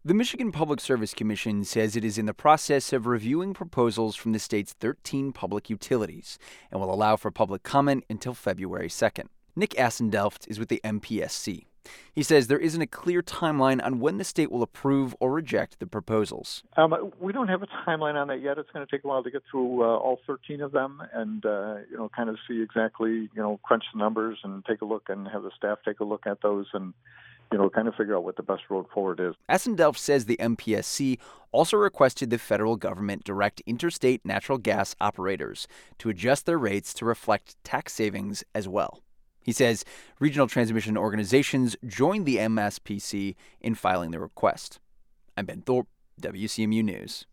The Michigan Public Service Commission says it is in the process of reviewing proposals from the state's 13 public utilities and will allow for public comment until February 2nd. Nick Assendelft is with the MPSC. He says there isn't a clear timeline on when the state will approve or reject the proposals. We don't have a timeline on that yet. It's going to take a while to get through all 13 of them and, kind of see exactly, crunch the numbers and take a look and have the staff take a look at those and, kind of figure out what the best road forward is. Assendelft says the MPSC also requested the federal government direct interstate natural gas operators to adjust their rates to reflect tax savings as well. He says regional transmission organizations joined the MSPC in filing the request. I'm Ben Thorpe, WCMU News.